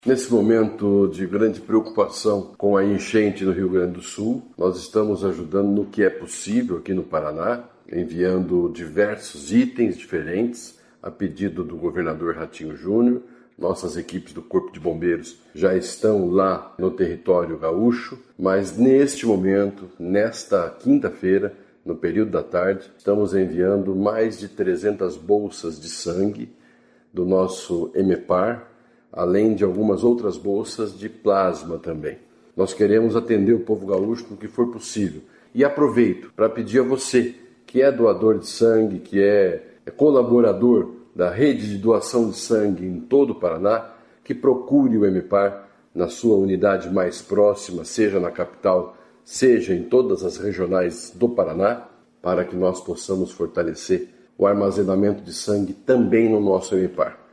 Nesse momento de grande preocupação com a enchente no Rio Grande do Sul, nós estamos ajudando no que é possível aqui no Paraná, enviando diversos itens diferentes a pedido do governador Ratinho Júnior. Nossas equipes do Corpo de Bombeiros já estão lá no território gaúcho, mas neste momento, nesta quinta-feira, no período da tarde, estamos enviando mais de 300 bolsas de sangue do nosso EMEPAR, além de algumas outras bolsas de plasma também. Nós queremos atender o povo gaúcho no que for possível. E aproveito para pedir a você, que é doador de sangue, que é colaborador da rede de doação de sangue em todo o Paraná, que procure o EMEPAR na sua unidade mais próxima, seja na capital, seja em todas as regionais do Paraná, para que nós possamos fortalecer o armazenamento de sangue também no nosso EMEPAR.